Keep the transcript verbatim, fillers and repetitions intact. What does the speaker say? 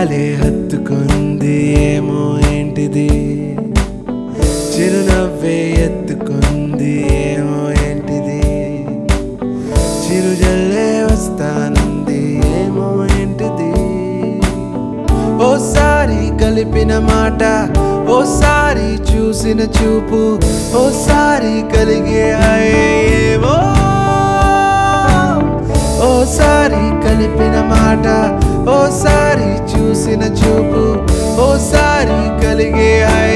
భలే హత్తుకుంది ఏమో ఏంటిది, చిరునవ్వే ఎత్తుకుంది ఏమో ఏంటిది, చిరుజల్లే వస్తానంది ఏమో ఏంటిది. ఓసారి కలిపిన మాట, ఓసారి చూసిన చూపు, ఓసారి కలిగే ఏమో. ఓసారి కలిపిన మాట, ఓసారి చూసిన చూపు, ఓసారి కలిగే